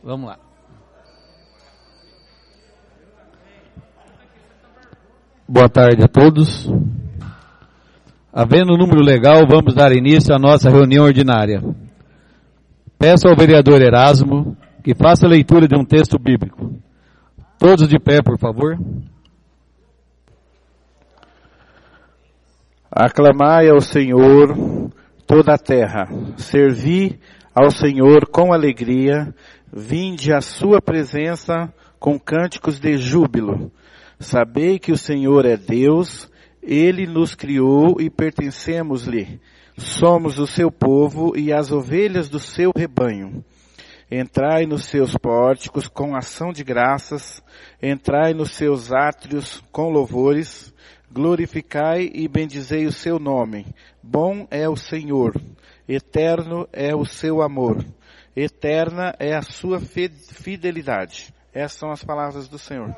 Vamos lá. Boa tarde a todos. Havendo número legal, vamos dar início à nossa reunião ordinária. Peço ao vereador Erasmo que faça a leitura de um texto bíblico. Todos de pé, por favor. Aclamai ao Senhor toda a terra, servi ao Senhor com alegria, vinde à sua presença com cânticos de júbilo. Sabei que o Senhor é Deus, Ele nos criou e pertencemos-lhe. Somos o seu povo e as ovelhas do seu rebanho. Entrai nos seus pórticos com ação de graças, entrai nos seus átrios com louvores, glorificai e bendizei o seu nome. Bom é o Senhor, eterno é o seu amor, eterna é a sua fidelidade. Essas são as palavras do Senhor.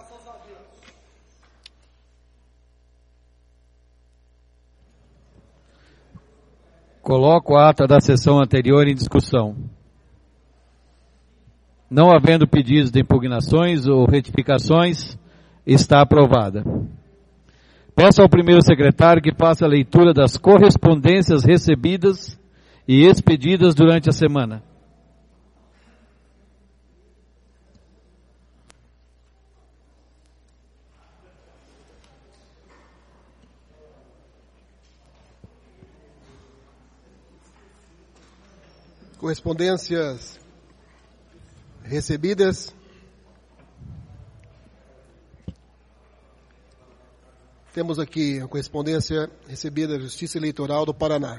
Coloco a ata da sessão anterior em discussão. Não havendo pedidos de impugnações ou retificações, está aprovada. Peço ao primeiro secretário que faça a leitura das correspondências recebidas e expedidas durante a semana. Correspondências recebidas. Temos aqui a correspondência recebida da Justiça Eleitoral do Paraná.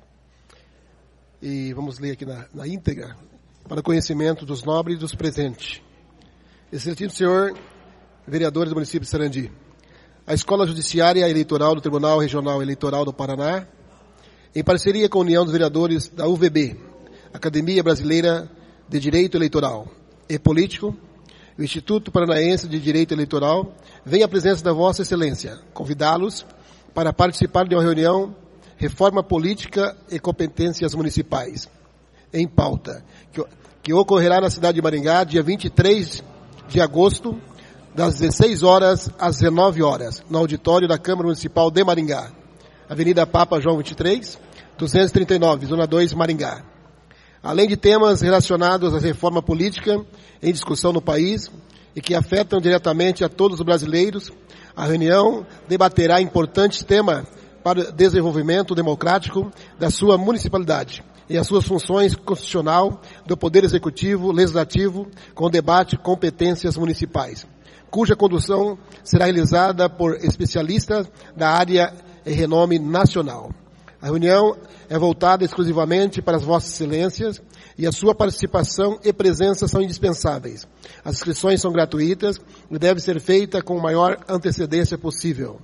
E vamos ler aqui na íntegra, para conhecimento dos nobres e dos presentes. Excelentíssimo senhor, vereadores do município de Sarandi. A Escola Judiciária Eleitoral do Tribunal Regional Eleitoral do Paraná, em parceria com a União dos Vereadores da UVB, Academia Brasileira de Direito Eleitoral e Político, o Instituto Paranaense de Direito Eleitoral, vem à presença da Vossa Excelência, convidá-los para participar de uma reunião Reforma Política e Competências Municipais, em pauta, que ocorrerá na cidade de Maringá, dia 23 de agosto, das 16 horas às 19 horas, no auditório da Câmara Municipal de Maringá, Avenida Papa João 23, 239, Zona 2, Maringá. Além de temas relacionados à reforma política em discussão no país e que afetam diretamente a todos os brasileiros, a reunião debaterá importantes temas para o desenvolvimento democrático da sua municipalidade e as suas funções constitucional do Poder Executivo, Legislativo, com debate de competências municipais, cuja condução será realizada por especialistas da área em renome nacional. A reunião é voltada exclusivamente para as vossas excelências e a sua participação e presença são indispensáveis. As inscrições são gratuitas e deve ser feita com a maior antecedência possível.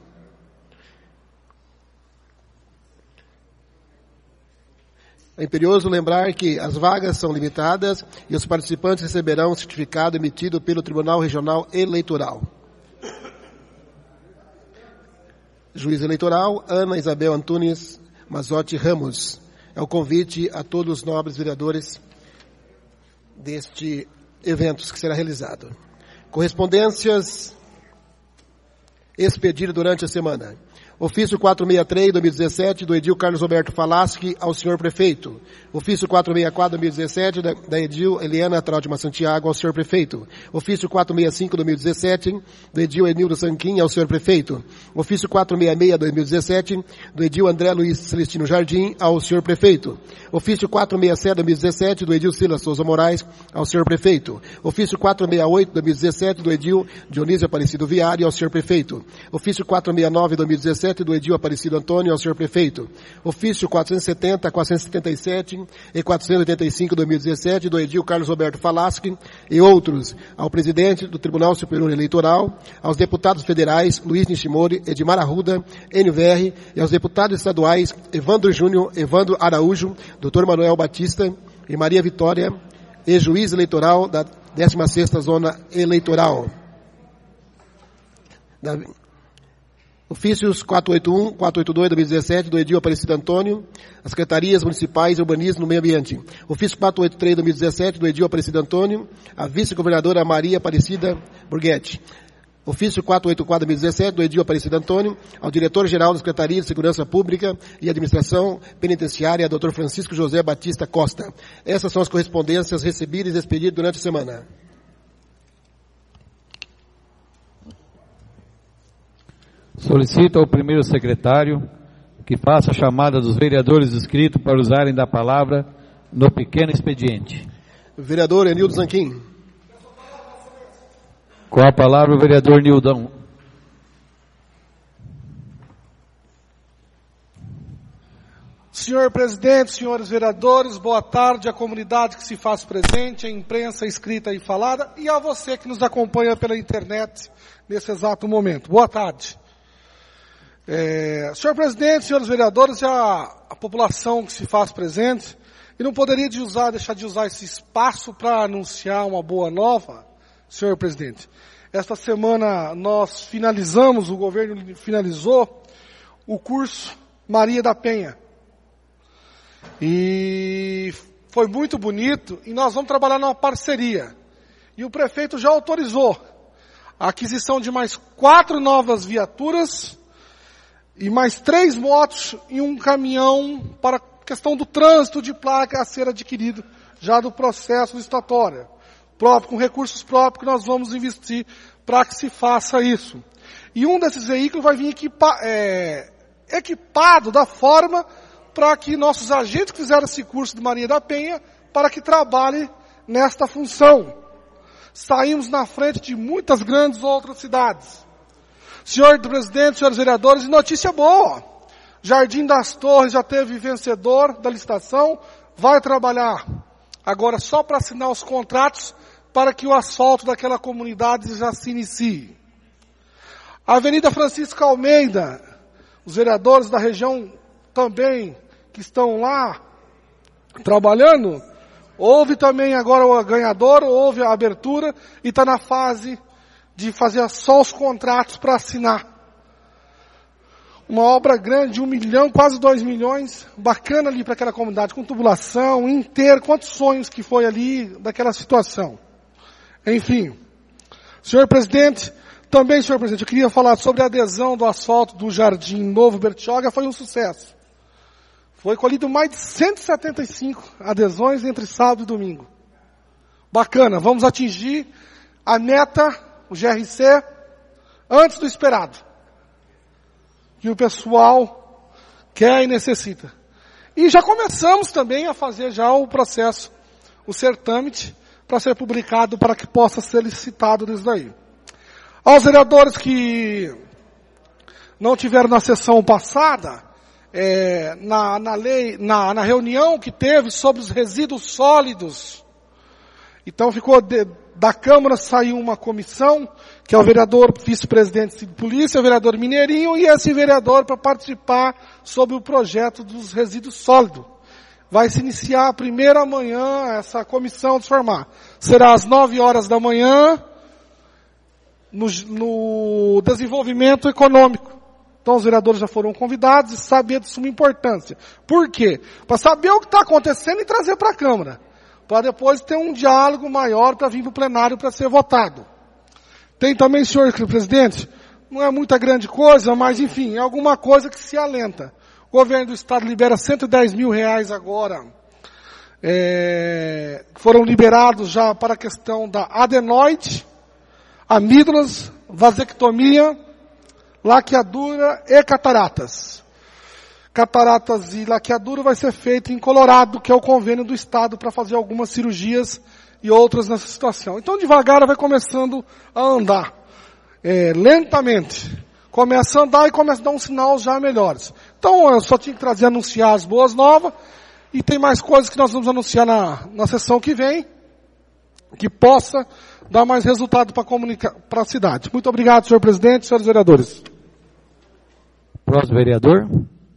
É imperioso lembrar que as vagas são limitadas e os participantes receberão um certificado emitido pelo Tribunal Regional Eleitoral. Juiz eleitoral, Ana Isabel Antunes Mazotti Ramos. É o convite a todos os nobres vereadores deste evento que será realizado. Correspondências expedidas durante a semana. Ofício 463/2017 do edil Carlos Roberto Falaschi ao senhor prefeito. Ofício 464/2017 da edil Eliana Trautmann Santiago ao senhor prefeito. Ofício 465/2017 do edil Enildo Sanquim ao senhor prefeito. Ofício 466/2017 do edil André Luiz Celestino Jardim ao senhor prefeito. Ofício 467/2017 do edil Silas Souza Moraes ao senhor prefeito. Ofício 468/2017 do edil Dionísio Aparecido Viário ao senhor prefeito. Ofício 469/2017 do edil Aparecido Antônio ao senhor prefeito. Ofício 470, 477 e 485/2017 do edil Carlos Roberto Falaschi e outros ao presidente do Tribunal Superior Eleitoral, aos deputados federais Luiz Nishimori, Edmar Arruda, NVR e aos deputados estaduais Evandro Júnior, Evandro Araújo, Dr. Manuel Batista e Maria Vitória, e juiz eleitoral da 16ª Zona Eleitoral. Ofícios 481, 482, 2017, do Edil Aparecido Antônio, as Secretarias Municipais de Urbanismo no Meio Ambiente. Ofício 483, 2017, do Edil Aparecido Antônio, a Vice-Governadora Maria Aparecida Borghetti. Ofício 484, 2017, do Edil Aparecido Antônio, ao Diretor-Geral da Secretaria de Segurança Pública e Administração Penitenciária, Dr. Francisco José Batista Costa. Essas são as correspondências recebidas e expedidas durante a semana. Solicito ao primeiro secretário que faça a chamada dos vereadores inscritos para usarem da palavra no pequeno expediente. Vereador Enildo Zanquim. Com a palavra o vereador Nildão. Senhor presidente, senhores vereadores, boa tarde à comunidade que se faz presente, à imprensa escrita e falada, e a você que nos acompanha pela internet nesse exato momento. Boa tarde. Senhor presidente, senhores vereadores e a população que se faz presente, e não poderia deixar de usar esse espaço para anunciar uma boa nova, senhor presidente. Esta semana o governo finalizou o curso Maria da Penha. E foi muito bonito, e nós vamos trabalhar numa parceria. E o prefeito já autorizou a aquisição de mais 4 novas viaturas, e mais 3 motos e um caminhão para a questão do trânsito de placa a ser adquirido já do processo licitatório. Com recursos próprios que nós vamos investir para que se faça isso. E um desses veículos vai vir equipado da forma para que nossos agentes que fizeram esse curso de Maria da Penha, para que trabalhem nesta função. Saímos na frente de muitas grandes outras cidades. Senhor presidente, senhores vereadores, e notícia boa. Jardim das Torres já teve vencedor da licitação, vai trabalhar agora só para assinar os contratos para que o asfalto daquela comunidade já se inicie. A Avenida Francisco Almeida, os vereadores da região também que estão lá trabalhando, houve também agora o ganhador, houve a abertura e está na fase de fazer só os contratos para assinar. Uma obra grande, 1 milhão, quase 2 milhões, bacana ali para aquela comunidade, com tubulação, inteiro, quantos sonhos que foi ali daquela situação. Enfim, senhor presidente, eu queria falar sobre a adesão do asfalto do Jardim Novo Bertioga, foi um sucesso. Foi colhido mais de 175 adesões entre sábado e domingo. Bacana, vamos atingir a meta, o GRC, antes do esperado. Que o pessoal quer e necessita. E já começamos também a fazer já o processo, o certame, para ser publicado, para que possa ser licitado nisso daí. Aos vereadores que não tiveram na sessão passada, na reunião que teve sobre os resíduos sólidos, então da Câmara saiu uma comissão, que é o vereador vice-presidente de polícia, o vereador Mineirinho e esse vereador para participar sobre o projeto dos resíduos sólidos. Vai se iniciar a primeira manhã essa comissão de formar. Será às 9 horas da manhã no desenvolvimento econômico. Então os vereadores já foram convidados e saber de suma importância. Por quê? Para saber o que está acontecendo e trazer para a Câmara. Para depois ter um diálogo maior para vir para o plenário para ser votado. Tem também, senhor presidente, não é muita grande coisa, mas enfim, é alguma coisa que se alenta. O governo do estado libera R$110 mil agora. Foram liberados já para a questão da adenoide, amígdalas, vasectomia, laqueadura e cataratas. Cataratas e laqueadura vai ser feito em Colorado, que é o convênio do estado para fazer algumas cirurgias e outras nessa situação. Então devagar vai começando a andar. Lentamente. Começa a andar e começa a dar um sinal já melhores. Então eu só tinha que anunciar as boas novas. E tem mais coisas que nós vamos anunciar na sessão que vem. Que possa dar mais resultado para a cidade. Muito obrigado, senhor presidente, senhores vereadores. Próximo vereador.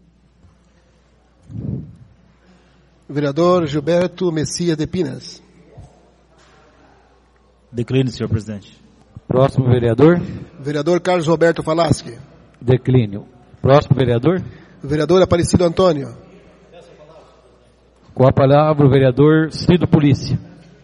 Vereador Gilberto Messias de Pinas. Declino, senhor presidente. Próximo vereador. Vereador Carlos Roberto Falaschi. Declínio. Próximo vereador. O vereador Aparecido Antônio. Com a palavra o vereador Cido Polícia.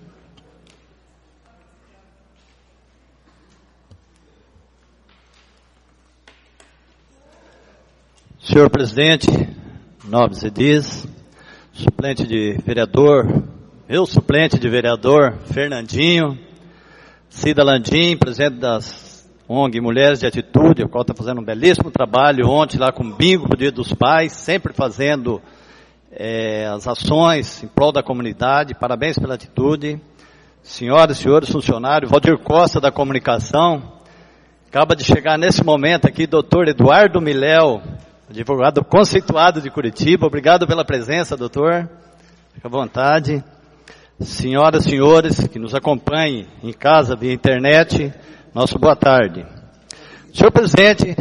Senhor presidente, nobres edis, suplente de vereador, meu suplente de vereador, Fernandinho, Cida Landim, presidente das ONG Mulheres de Atitude, a qual está fazendo um belíssimo trabalho ontem lá com o bingo pro Dia dos Pais, sempre fazendo as ações em prol da comunidade, parabéns pela atitude. Senhoras e senhores funcionários, Valdir Costa da Comunicação, acaba de chegar nesse momento aqui, doutor Eduardo Miléo, advogado conceituado de Curitiba, obrigado pela presença, doutor, fique à vontade. Senhoras e senhores que nos acompanhem em casa via internet, nosso boa tarde. Senhor presidente,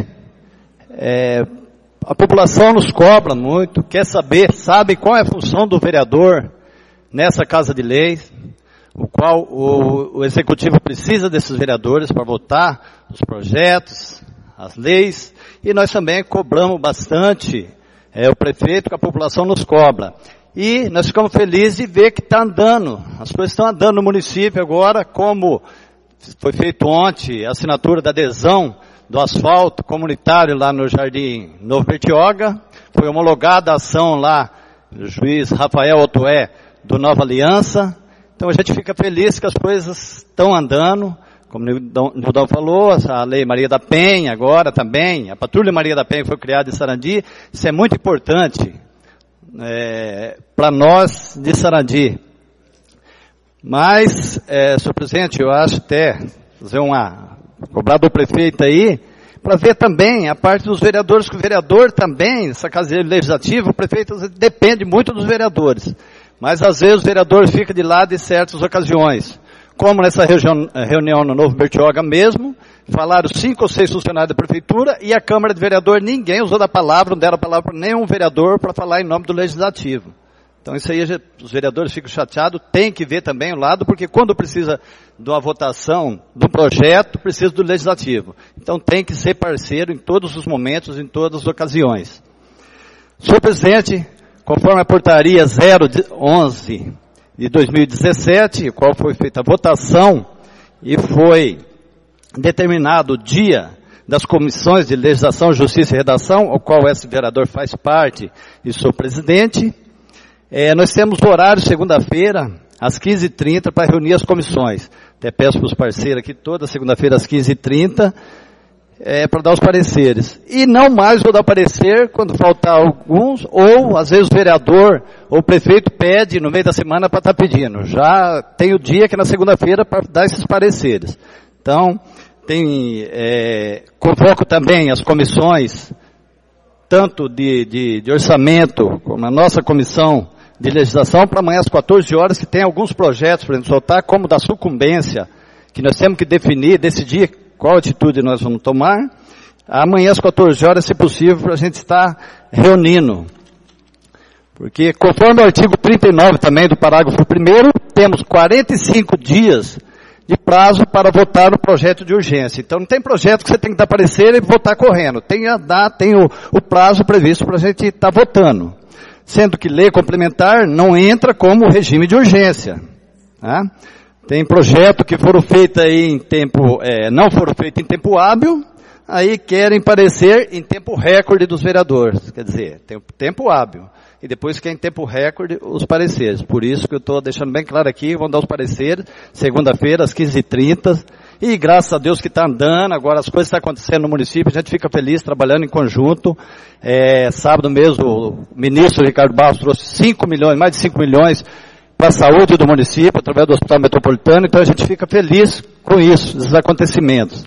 a população nos cobra muito, quer saber, sabe qual é a função do vereador nessa Casa de Leis, o qual o Executivo precisa desses vereadores para votar os projetos, as leis, e nós também cobramos bastante o prefeito, que a população nos cobra. E nós ficamos felizes de ver que está andando, as coisas estão andando no município agora, como foi feito ontem, a assinatura da adesão do asfalto comunitário lá no Jardim Novo Bertioga, foi homologada a ação lá, do juiz Rafael Otoé, do Nova Aliança. Então a gente fica feliz que as coisas estão andando, como o Nildão falou, a Lei Maria da Penha agora também, a Patrulha Maria da Penha foi criada em Sarandi, isso é muito importante para nós de Sarandi. Mas, senhor presidente, eu acho até fazer cobrar do prefeito aí, para ver também a parte dos vereadores, que o vereador também, essa casa legislativa, o prefeito depende muito dos vereadores. Mas às vezes o vereador fica de lado em certas ocasiões. Como nessa reunião no Novo Bertioga mesmo, falaram 5 ou 6 funcionários da prefeitura e a Câmara de Vereador, ninguém usou da palavra, não deram a palavra para nenhum vereador para falar em nome do Legislativo. Então isso aí, os vereadores ficam chateados, tem que ver também o lado, porque quando precisa de uma votação do projeto, precisa do Legislativo. Então tem que ser parceiro em todos os momentos, em todas as ocasiões. Senhor presidente, conforme a portaria 011 de 2017, qual foi feita a votação e foi determinado o dia das comissões de legislação, justiça e redação, ao qual esse vereador faz parte e sou presidente, nós temos horário segunda-feira, às 15h30, para reunir as comissões. Até peço para os parceiros aqui, toda segunda-feira às 15h30, para dar os pareceres. E não mais vou dar parecer quando faltar alguns, ou às vezes o vereador ou o prefeito pede no meio da semana para estar pedindo. Já tem o dia que é na segunda-feira para dar esses pareceres. Então, convoco também as comissões, tanto de orçamento, como a nossa comissão de legislação, para amanhã às 14 horas, que tem alguns projetos para a gente soltar, como da sucumbência, que nós temos que decidir qual atitude nós vamos tomar. Amanhã às 14 horas, se possível, para a gente estar reunindo. Porque, conforme o artigo 39 também do parágrafo 1º, temos 45 dias de prazo para votar no projeto de urgência. Então não tem projeto que você tem que dar parecer e votar correndo. Tem o prazo previsto para a gente estar votando. Sendo que lei complementar não entra como regime de urgência. Tá? Tem projeto que foram feitos aí em tempo, não foram feitos em tempo hábil, aí querem parecer em tempo recorde dos vereadores. Quer dizer, tem o tempo hábil. E depois que é em tempo recorde, os pareceres. Por isso que eu estou deixando bem claro aqui, vamos dar os pareceres, segunda-feira, às 15h30. E graças a Deus que está andando, agora as coisas estão acontecendo no município, a gente fica feliz trabalhando em conjunto. Sábado mesmo, o ministro Ricardo Barros trouxe 5 milhões, mais de 5 milhões para a saúde do município, através do Hospital Metropolitano, então a gente fica feliz com isso, esses acontecimentos.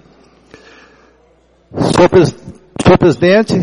Senhor presidente,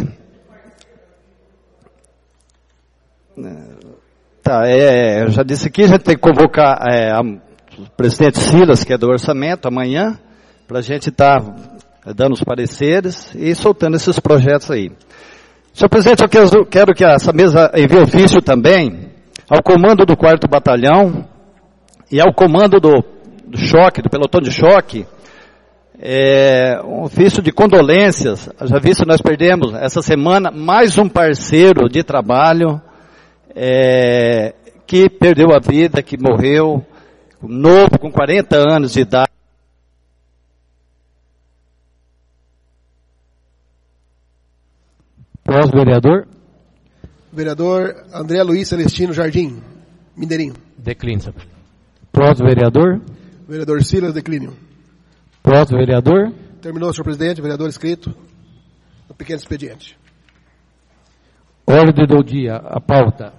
eu já disse aqui, a gente tem que convocar o presidente Silas, que é do orçamento, amanhã, para a gente estar dando os pareceres e soltando esses projetos aí. Senhor presidente, eu quero que essa mesa envie ofício também ao comando do 4º Batalhão e ao comando do choque, do pelotão de choque, Um ofício de condolências. Já visto, nós perdemos essa semana mais um parceiro de trabalho que perdeu a vida, que morreu, novo, com 40 anos de idade. Pós-vereador. Vereador André Luiz Celestino Jardim, Mineirinho. Declínio. Pós-vereador. Vereador Silas, declínio. Pós-vereador. Terminou, senhor presidente. Vereador inscrito no pequeno expediente. Ordem do dia, a pauta.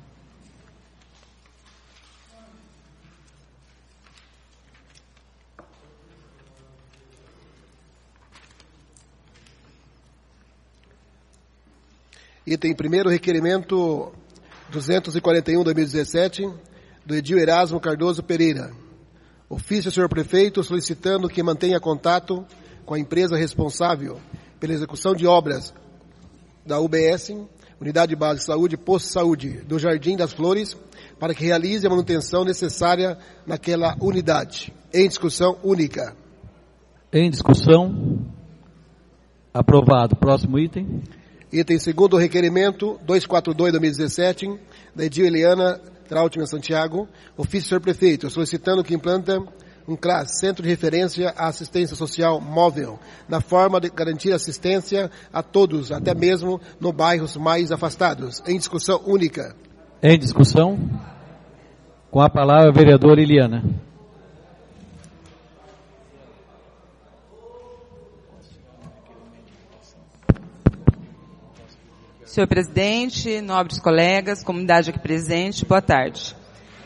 Item 1º, requerimento 241/2017, do Edil Erasmo Cardoso Pereira. Ofício ao senhor prefeito solicitando que mantenha contato com a empresa responsável pela execução de obras da UBS, Unidade Básica de Saúde, Posto de Saúde do Jardim das Flores, para que realize a manutenção necessária naquela unidade. Em discussão única. Em discussão. Aprovado. Próximo item. Item 2º, requerimento 242/2017, da Edil Eliana Trautmann Santiago, ofício do senhor prefeito, solicitando que implanta um CRAS, Centro de Referência à Assistência Social Móvel, na forma de garantir assistência a todos, até mesmo nos bairros mais afastados. Em discussão única. Em discussão. Com a palavra, a vereadora Eliana. Senhor presidente, nobres colegas, comunidade aqui presente, boa tarde.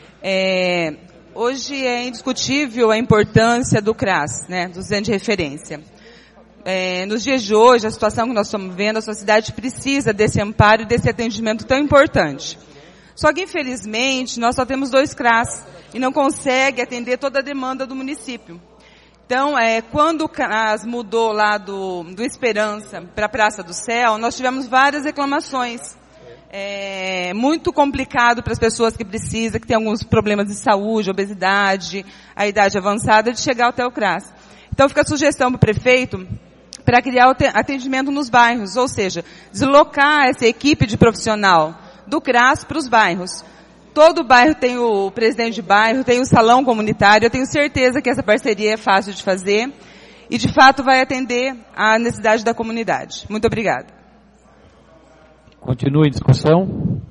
Hoje é indiscutível a importância do CRAS, do Centro de Referência. Nos dias de hoje, a situação que nós estamos vendo, a sociedade precisa desse amparo e desse atendimento tão importante. Só que, infelizmente, nós só temos 2 CRAS e não consegue atender toda a demanda do município. Então, quando o CRAS mudou lá do Esperança para a Praça do Céu, nós tivemos várias reclamações. Muito complicado para as pessoas que precisam, que têm alguns problemas de saúde, obesidade, a idade avançada, de chegar até o CRAS. Então, fica a sugestão para o prefeito para criar o atendimento nos bairros, ou seja, deslocar essa equipe de profissional do CRAS para os bairros. Todo bairro tem o presidente de bairro, tem o salão comunitário. Eu tenho certeza que essa parceria é fácil de fazer e, de fato, vai atender à necessidade da comunidade. Muito obrigada. Continua em discussão.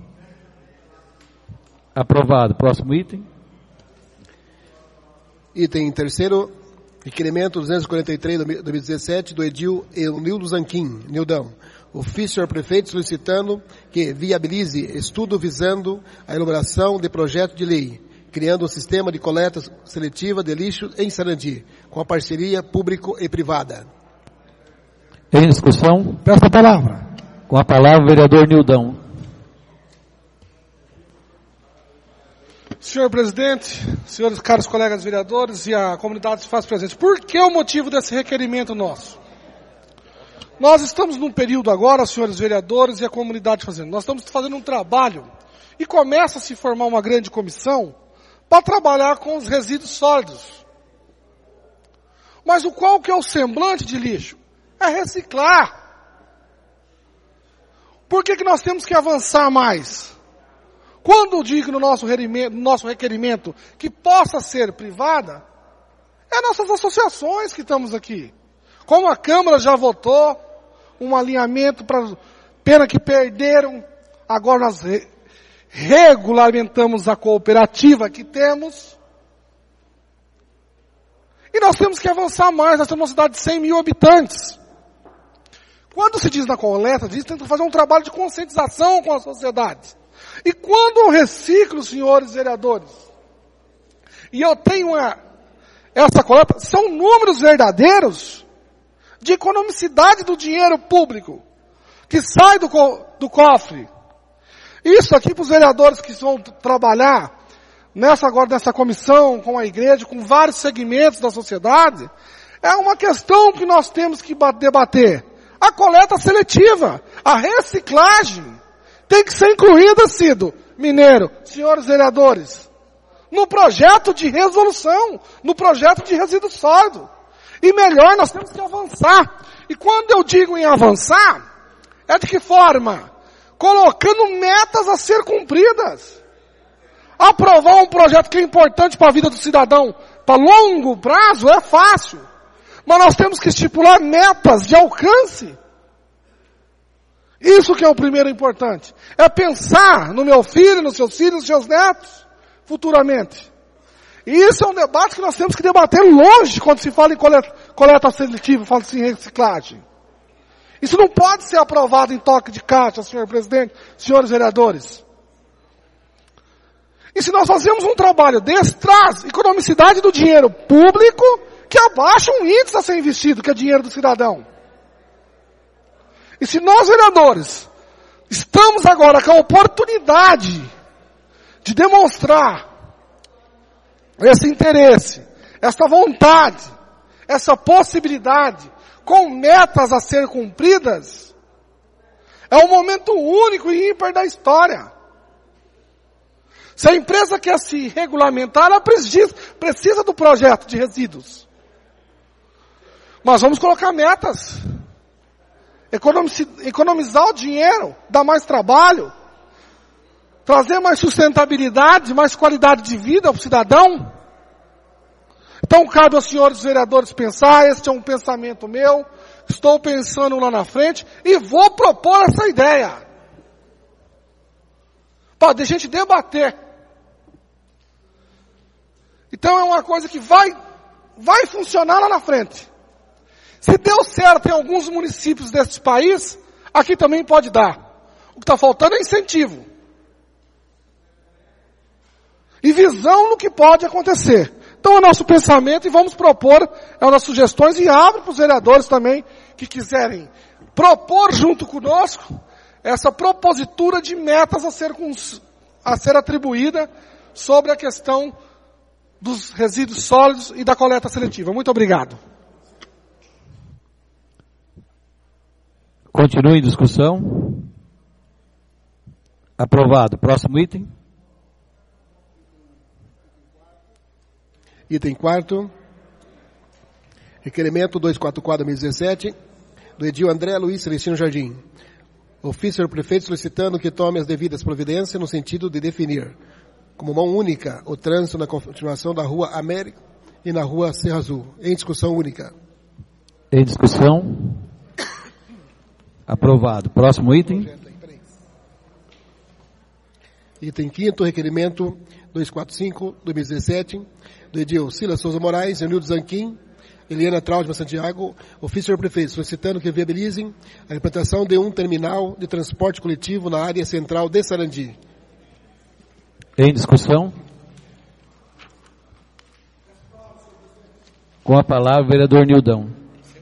Aprovado. Próximo item. Item 3º, requerimento 243/2017, do Edil Nildo Zanquim, Nildão. Ofício ao prefeito solicitando que viabilize estudo visando a elaboração de projeto de lei, criando um sistema de coleta seletiva de lixo em Sarandi, com a parceria público e privada. Em discussão. Peço a palavra. Com a palavra, o vereador Nildão. Senhor presidente, senhores caros colegas vereadores e a comunidade se faz presente. Por que o motivo desse requerimento nosso? Nós estamos num período agora, senhores vereadores e a comunidade fazendo. Nós estamos fazendo um trabalho e começa a se formar uma grande comissão para trabalhar com os resíduos sólidos. Mas qual que é o semblante de lixo? É reciclar. Por que nós temos que avançar mais? Quando digo no nosso requerimento que possa ser privada, é nossas associações que estamos aqui. Como a Câmara já votou um alinhamento para pena que perderam, agora nós regulamentamos a cooperativa que temos. E nós temos que avançar mais, nós temos uma cidade de 100 mil habitantes. Quando se diz na coleta, diz que tem que fazer um trabalho de conscientização com a sociedade. E quando eu reciclo, senhores vereadores, e eu tenho essa coleta, são números verdadeiros de economicidade do dinheiro público, que sai do cofre. Isso aqui para os vereadores que vão trabalhar nessa comissão, com a igreja, com vários segmentos da sociedade, é uma questão que nós temos que debater. A coleta seletiva, a reciclagem, tem que ser incluída, Cido Mineiro, senhores vereadores, no projeto de resolução, no projeto de resíduo sólido. E melhor, nós temos que avançar. E quando eu digo em avançar, é de que forma? Colocando metas a ser cumpridas. Aprovar um projeto que é importante para a vida do cidadão, para longo prazo, é fácil. Mas nós temos que estipular metas de alcance. Isso que é o primeiro importante. É pensar no meu filho, nos seus filhos, nos seus netos, futuramente. E isso é um debate que nós temos que debater longe quando se fala em coleta seletiva, fala-se em reciclagem. Isso não pode ser aprovado em toque de caixa, senhor presidente, senhores vereadores. E se nós fazemos um trabalho desse, traz economicidade do dinheiro público, que abaixa um índice a ser investido, que é dinheiro do cidadão. E se nós, vereadores, estamos agora com a oportunidade de demonstrar esse interesse, essa vontade, essa possibilidade, com metas a ser cumpridas, é um momento único e ímpar da história. Se a empresa quer se regulamentar, ela precisa do projeto de resíduos. Mas vamos colocar metas. Economizar o dinheiro, dar mais trabalho, trazer mais sustentabilidade, mais qualidade de vida para o cidadão. Então cabe aos senhores vereadores pensar, este é um pensamento meu, estou pensando lá na frente e vou propor essa ideia. Para a gente debater. Então é uma coisa que vai funcionar lá na frente. Se deu certo em alguns municípios desse país, aqui também pode dar. O que está faltando é incentivo. E visão no que pode acontecer. Então é o nosso pensamento e vamos propor as nossas sugestões e abro para os vereadores também que quiserem propor junto conosco essa propositura de metas a ser atribuída sobre a questão dos resíduos sólidos e da coleta seletiva. Muito obrigado. Continue em discussão. Aprovado. Próximo item. Item 4. Requerimento 244/2017 do edil André Luiz Celestino Jardim. Ofício ao prefeito solicitando que tome as devidas providências no sentido de definir como mão única o trânsito na continuação da Rua América e na Rua Serra Azul. Em discussão única. Em discussão. Aprovado. Próximo item. Item 5º, requerimento 245/2017, do edil Silas Souza Moraes, Eunildo Zanquim, Eliana Traudman Santiago, ofício ao prefeito, solicitando que viabilizem a implantação de um terminal de transporte coletivo na área central de Sarandi. Em discussão. Com a palavra, o vereador Nildão.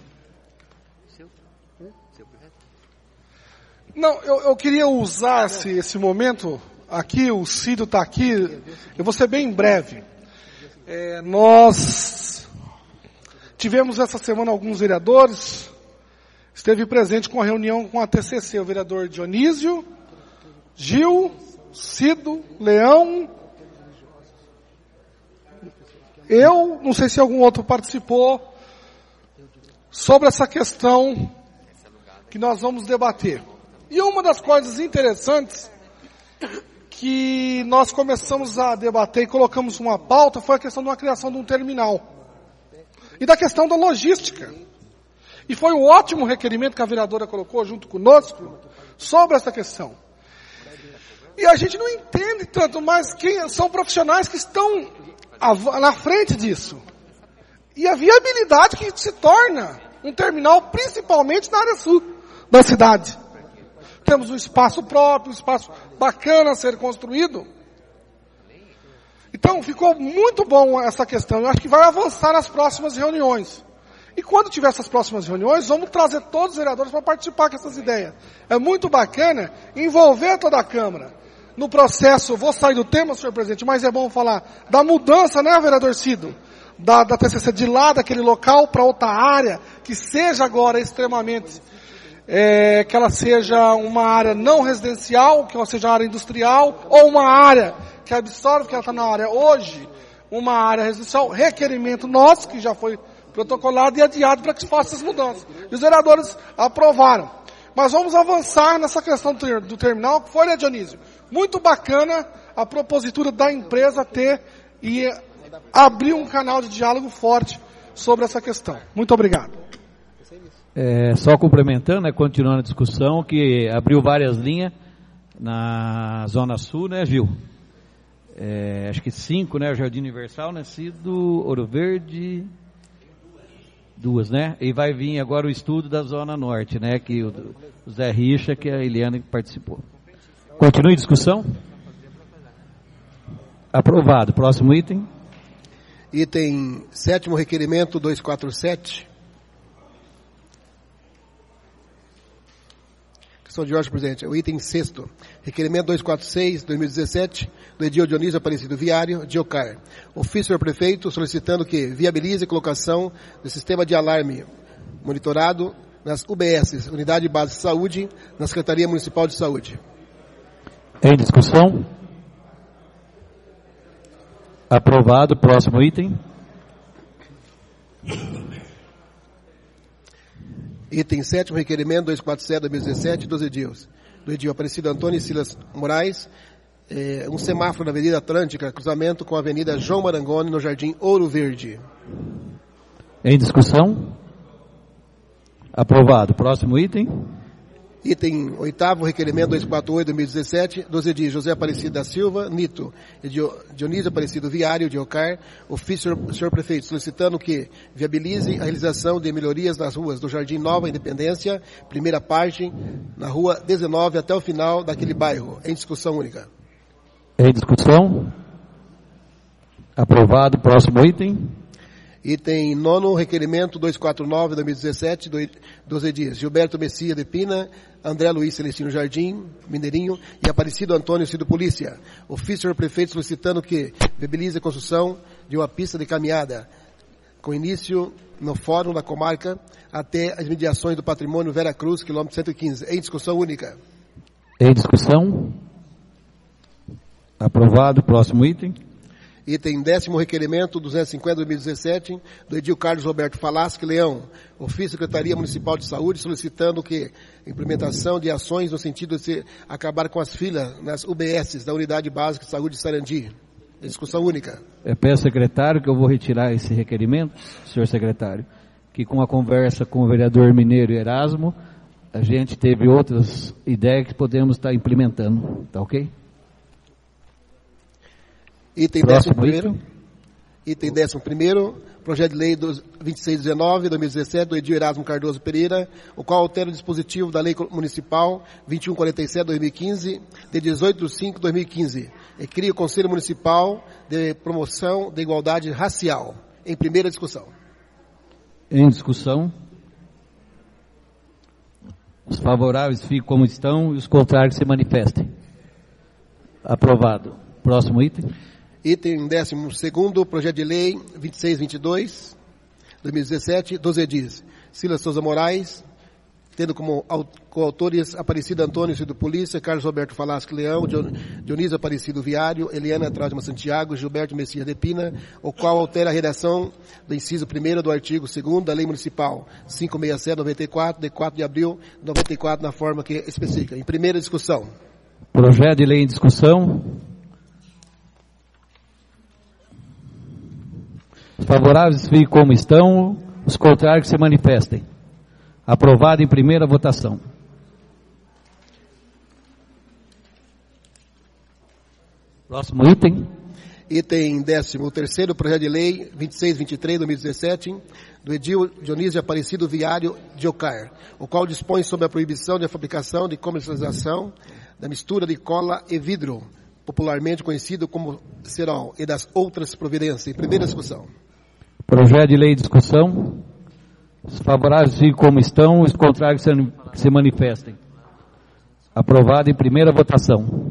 Não, eu queria usar esse momento aqui, o Cídio está aqui, eu vou ser bem breve. Nós tivemos essa semana alguns vereadores, esteve presente com a reunião com a TCC, o vereador Dionísio, Gil, Cido, Leão, eu, não sei se algum outro participou, sobre essa questão que nós vamos debater. E uma das coisas interessantes que nós começamos a debater e colocamos uma pauta foi a questão de uma criação de um terminal. E da questão da logística. E foi um ótimo requerimento que a vereadora colocou junto conosco sobre essa questão. E a gente não entende tanto, mas quem são profissionais que estão na frente disso. E a viabilidade que se torna um terminal, principalmente na área sul da cidade. Temos um espaço próprio, um espaço bacana a ser construído. Então, ficou muito bom essa questão. Eu acho que vai avançar nas próximas reuniões. E quando tiver essas próximas reuniões, vamos trazer todos os vereadores para participar com essas ideias. É muito bacana envolver toda a Câmara. No processo, vou sair do tema, senhor presidente, mas é bom falar da mudança, né, vereador Cido? Da TCC de lá, daquele local, para outra área, que seja agora extremamente... que ela seja uma área não residencial, que ela seja uma área industrial, ou uma área que absorve, que ela está na área hoje, uma área residencial, requerimento nosso, que já foi protocolado e adiado para que se faça as mudanças. E os vereadores aprovaram. Mas vamos avançar nessa questão do terminal, que foi, né, Dionísio? Muito bacana a propositura da empresa ter e abrir um canal de diálogo forte sobre essa questão. Muito obrigado. Só complementando, né, continuando a discussão, que abriu várias linhas na Zona Sul, né, Gil? Acho que 5, né, o Jardim Universal, Nascido, Ouro Verde, 2, né? E vai vir agora o estudo da Zona Norte, né, que o Zé Richa, que a Eliana participou. Continue a discussão? Aprovado. Próximo item. Item 7º, requerimento 247. Questão de ordem, presidente. O item 6º, requerimento 246, 2017, do edil Dionísio Aparecido Viário, Diocar. Ofício ao prefeito solicitando que viabilize a colocação do sistema de alarme monitorado nas UBS, Unidade Básica de Saúde, na Secretaria Municipal de Saúde. Em discussão? Aprovado. Próximo item. Item 7º, requerimento 247, 2017, dos edils. Do edil Aparecido Antônio e Silas Moraes, um semáforo na Avenida Atlântica, cruzamento com a Avenida João Marangoni, no Jardim Ouro Verde. Em discussão? Aprovado. Próximo item. Item 8º, requerimento 248, 2017, dos edis José Aparecido da Silva, Nito, e Dionísio Aparecido Viário, Diocar, ofício senhor prefeito, solicitando que viabilize a realização de melhorias nas ruas do Jardim Nova Independência, primeira parte, na rua 19 até o final daquele bairro, em discussão única. Em discussão? Aprovado. Próximo item. Item 9º, requerimento 249, 2017, dos edis Gilberto Messia de Pina, André Luiz Celestino Jardim, Mineirinho, e Aparecido Antônio Cido Polícia. Ofício ao prefeito solicitando que viabilize a construção de uma pista de caminhada, com início no Fórum da Comarca, até as mediações do Patrimônio Vera Cruz, quilômetro 115, em discussão única. Em discussão? Aprovado. Próximo item. Item 10º, requerimento 250, 2017, do edil Carlos Roberto Falaschi Leão, ofício Secretaria Municipal de Saúde, solicitando que a implementação de ações no sentido de se acabar com as filas nas UBS da Unidade Básica de Saúde de Sarandi. Em discussão única. Peço, secretário, que eu vou retirar esse requerimento, senhor secretário, que com a conversa com o vereador Mineiro e Erasmo, a gente teve outras ideias que podemos estar implementando. Tá ok? Item 11º, item 11º, projeto de lei 2619, 2017, do edil Erasmo Cardoso Pereira, o qual altera o dispositivo da lei municipal 2147, 2015, de 18/5/2015, e cria o Conselho Municipal de Promoção da Igualdade Racial. Em primeira discussão. Em discussão. Os favoráveis fiquem como estão e os contrários se manifestem. Aprovado. Próximo item. Item 12º, projeto de lei 2622, 2017, dos edis Silas Souza Moraes, tendo como coautores Aparecido Antônio Cido Polícia, Carlos Roberto Falaschi Leão, Dionísio Aparecido Viário, Eliana Trautmann Santiago, Gilberto Messias de Pina, o qual altera a redação do inciso 1º do artigo 2º da Lei Municipal 567/94, de 4 de abril de 94, na forma que especifica. Em primeira discussão. Projeto de lei em discussão. Os favoráveis fiquem como estão, os contrários se manifestem. Aprovado em primeira votação. Próximo item. Item 13º, projeto de lei 2623, 2017, do edil Dionísio Aparecido Viário, Diocar, o qual dispõe sobre a proibição de fabricação, de comercialização, da mistura de cola e vidro, popularmente conhecido como cerol, e das outras providências. Em primeira discussão. Projeto de lei em discussão. Os favoráveis fiquem como estão, os contrários se manifestem. Aprovado em primeira votação.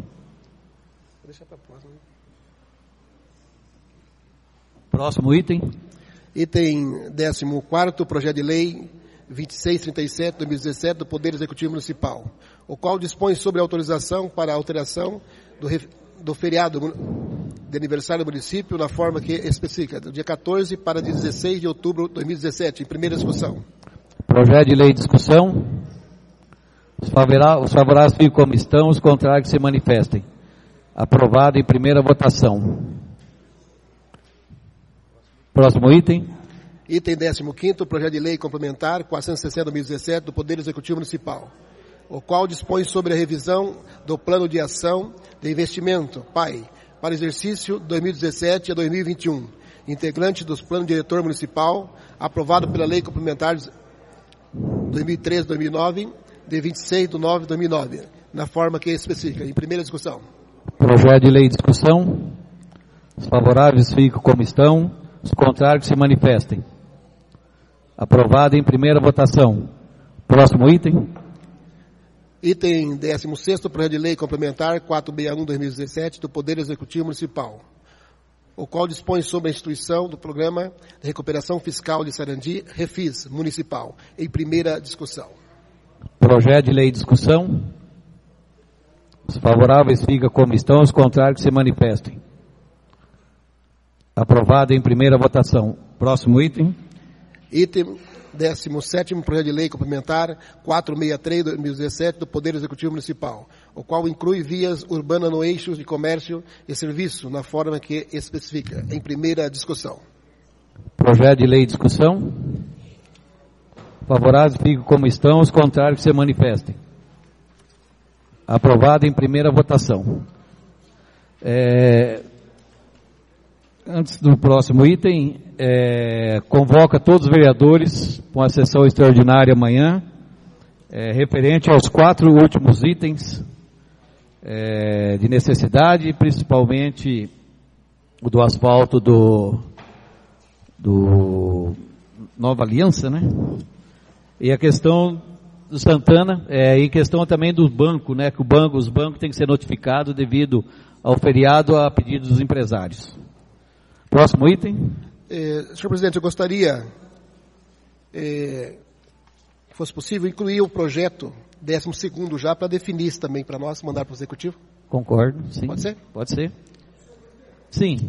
Próximo item. Item 14º, projeto de lei 2637, 2017, do Poder Executivo Municipal, o qual dispõe sobre a autorização para a alteração do feriado de aniversário do município na forma que especifica, do dia 14 para 16 de outubro de 2017, em primeira discussão. Projeto de lei em discussão. Os favoráveis ficam como estão, os contrários se manifestem. Aprovado em primeira votação. Próximo item. Item 15º, projeto de lei complementar 460/2017 do Poder Executivo Municipal, o qual dispõe sobre a revisão do Plano de Ação de Investimento, PAI, para exercício 2017 a 2021, integrante dos Planos Diretor Municipal, aprovado pela Lei Complementar 2003-2009, de 26 de 9 de 2009, na forma que especifica. Em primeira discussão. Projeto de lei em discussão. Os favoráveis ficam como estão, os contrários se manifestem. Aprovado em primeira votação. Próximo item. Item 16º, projeto de lei complementar 461/2017 do Poder Executivo Municipal, o qual dispõe sobre a instituição do Programa de Recuperação Fiscal de Sarandi, Refis Municipal, em primeira discussão. Projeto de lei em discussão. Os favoráveis ficam como estão, os contrários se manifestem. Aprovado em primeira votação. Próximo item. Item 17º, projeto de lei complementar 463/2017 do Poder Executivo Municipal, o qual inclui vias urbanas no eixo de comércio e serviço, na forma que especifica. Em primeira discussão. Projeto de lei em discussão. Favoráveis ficam como estão, os contrários se manifestem. Aprovado em primeira votação. Antes do próximo item, convoca todos os vereadores para uma sessão extraordinária amanhã, referente aos 4 últimos itens de necessidade, principalmente o do asfalto do Nova Aliança, né? E a questão do Santana, e questão também do banco, né? Que os bancos têm que ser notificados devido ao feriado a pedido dos empresários. Próximo item. Senhor presidente, eu gostaria, que fosse possível, incluir o projeto 12º já para definir isso também para nós, mandar para o Executivo. Concordo, sim. Pode ser? Pode ser. Sim.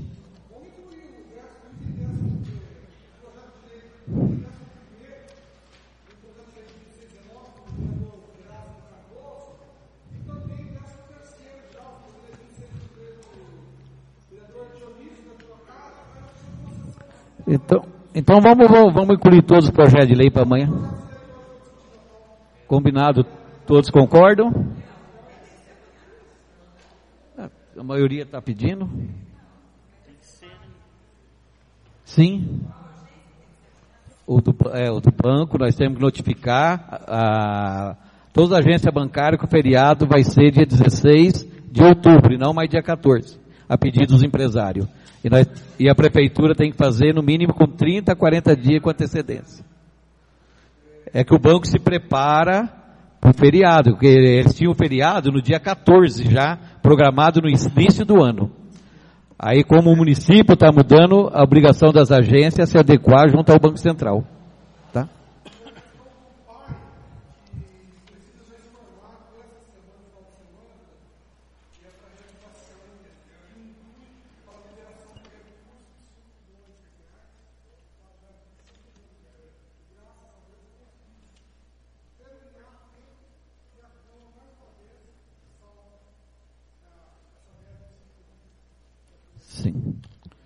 Então vamos incluir todos os projetos de lei para amanhã. Combinado? Todos concordam? A maioria está pedindo? Sim. O do banco, nós temos que notificar toda a agência bancária que o feriado vai ser dia 16 de outubro e não mais dia 14, a pedido dos empresários. E a prefeitura tem que fazer no mínimo com 30 a 40 dias com antecedência. É que o banco se prepara para o feriado, porque eles tinham o feriado no dia 14 já, programado no início do ano. Aí como o município está mudando, a obrigação das agências é se adequar junto ao Banco Central. Tá? Sim.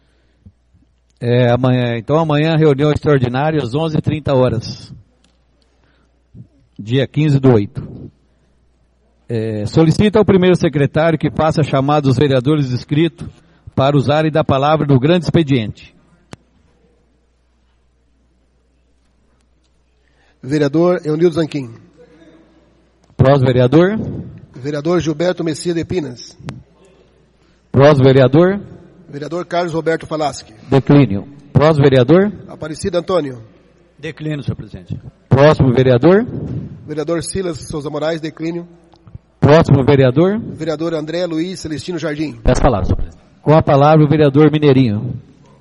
Amanhã reunião extraordinária às 11h30. Dia 15/8. Solicita ao primeiro secretário que faça a chamada dos vereadores inscritos para usarem da palavra no grande expediente. Vereador Eunildo Zanquim. Próximo vereador. Vereador Gilberto Messias de Pinas. Próximo vereador. Vereador Carlos Roberto Falaschi. Declínio. Próximo vereador. Aparecido Antônio. Declínio, senhor presidente. Próximo vereador. Vereador Silas Souza Moraes, declínio. Próximo vereador. Vereador André Luiz Celestino Jardim. Peço palavra, senhor presidente. Com a palavra o vereador Mineirinho.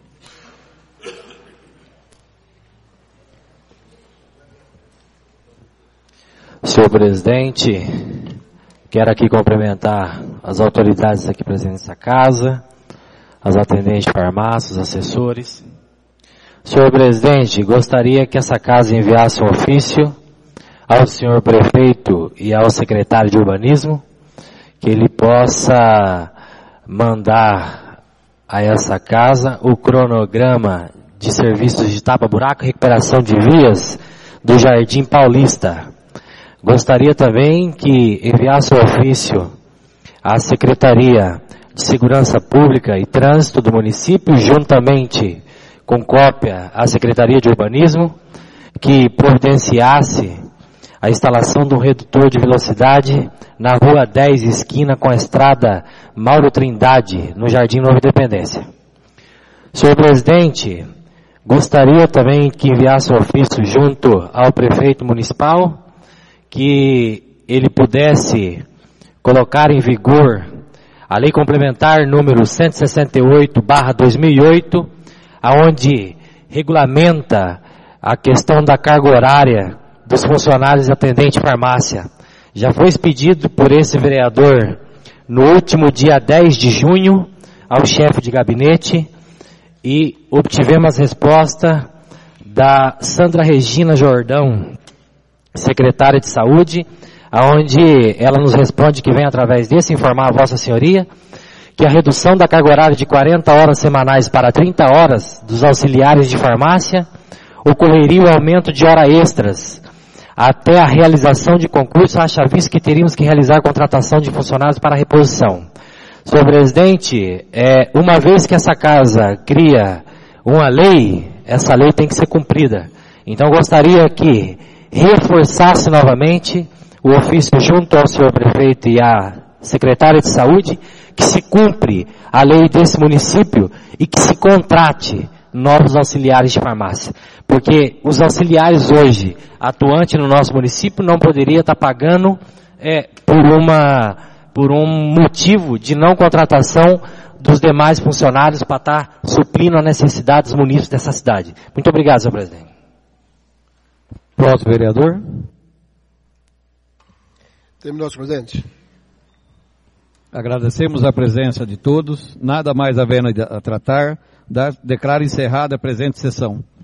Senhor presidente, quero aqui cumprimentar as autoridades aqui presentes nessa casa, aos atendentes de farmácia, os assessores. Senhor presidente, gostaria que essa casa enviasse um ofício ao senhor prefeito e ao secretário de urbanismo, que ele possa mandar a essa casa o cronograma de serviços de tapa-buraco e recuperação de vias do Jardim Paulista. Gostaria também que enviasse o ofício à Secretaria de Segurança Pública e Trânsito do município, juntamente com cópia à Secretaria de Urbanismo, que providenciasse a instalação de um redutor de velocidade na Rua 10, esquina com a estrada Mauro Trindade, no Jardim Nova Independência. Senhor presidente, gostaria também que enviasse um ofício junto ao prefeito municipal, que ele pudesse colocar em vigor a Lei Complementar número 168/2008, aonde regulamenta a questão da carga horária dos funcionários e atendentes de farmácia. Já foi expedido por esse vereador no último dia 10 de junho ao chefe de gabinete e obtivemos resposta da Sandra Regina Jordão, secretária de saúde, aonde ela nos responde que vem através desse informar a Vossa Senhoria que a redução da carga horária de 40 horas semanais para 30 horas dos auxiliares de farmácia ocorreria o aumento de horas extras até a realização de concurso, haja visto que teríamos que realizar contratação de funcionários para reposição. Senhor presidente, uma vez que essa casa cria uma lei, essa lei tem que ser cumprida. Então gostaria que reforçasse novamente o ofício junto ao senhor prefeito e à secretária de saúde, que se cumpre a lei desse município e que se contrate novos auxiliares de farmácia. Porque os auxiliares hoje, atuantes no nosso município, não poderia estar pagando por um motivo de não contratação dos demais funcionários para estar suprindo a necessidade dos munícipes dessa cidade. Muito obrigado, senhor presidente. Próximo vereador. Terminou, senhor presidente. Agradecemos a presença de todos. Nada mais havendo a tratar. Declaro encerrada a presente sessão.